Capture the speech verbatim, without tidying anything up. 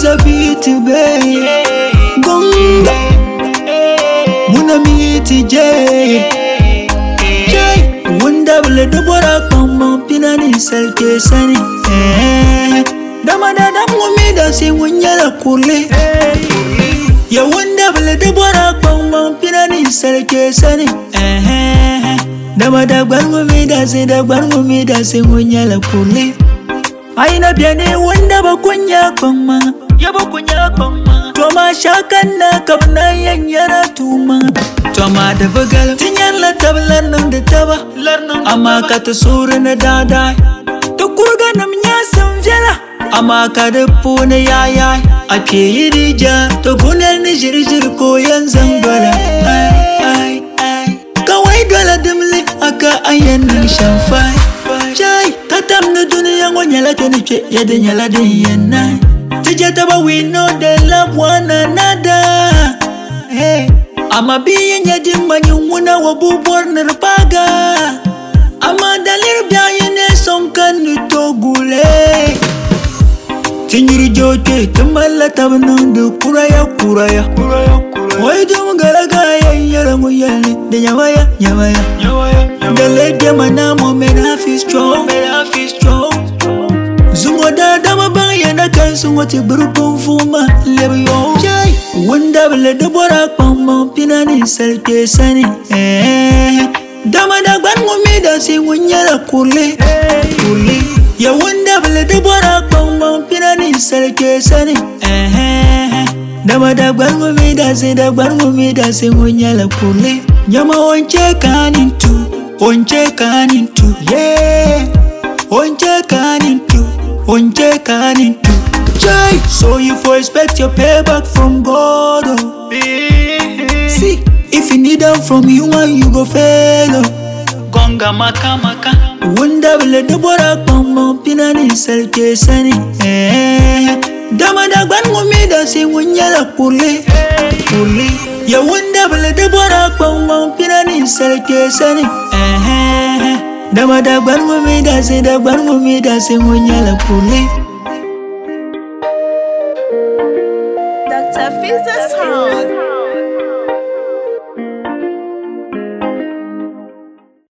a beat babe. Gonga Muna meet Jay Jay Wunda bile dubora kama pina ni selke sani Dama da damu mi da si wunyala kule Ya wunda bile dubora kama pina ni selke sani Dama da gbangu mi da si da gbangu mi da si wunyala kule Aina biane wunda ba kunya kama Ya ba kunya kama Toma shakan na kabna yanyara tuma Toma da bagal tinyan la tablar nan da taba Amma ka ta sura na dada Ta kurga nam nya san jala Amma ka da puna yaya A ke yi rija Ta gunar ni jirjir koyan zangala Ai ai ai Kawai dole dimli aka ayan nan shanfai Jai ta tamna duniya wanyala ta nike yadda nyala da yanai Tijataba we know they love one another. Hey, I'ma be in your dim when you wanna wabu born paga. I'ma dalir biayene some can to gule. Tinjuri jote tamala tabano de kuraya kuraya. Why do galagaya yarangu yale de nyawaya nyawaya. The lady manamo men half is strong, men half is strong. Zungo da dama baya na kan sungo ti burukun fuma lebe yo Jai Wunda bile dubora kama pina ni selke sani eh Dama da gbangu mi da si wunyala kule Kule Ya wunda bile dubora kama pina ni selke sani eh Dama da gbangu mi da si da gbangu mi da si wunyala kule Nyama onche kanintu Onche kanintu Yeah Onche kanintu Onje kanintu Jai So you for expect your payback from God oh. See If you need them from human you go fail oh. Gonga maka maka Wunda bile dubora kama pina ni selke sani eh. Dama da gbangu mi da si wunyala kule Kule Ya wunda bile dubora kama pina ni selke sani eh. Dama da gbangu mi da si da gbangu mi da si wunyala kule Doctor Fizz Sound.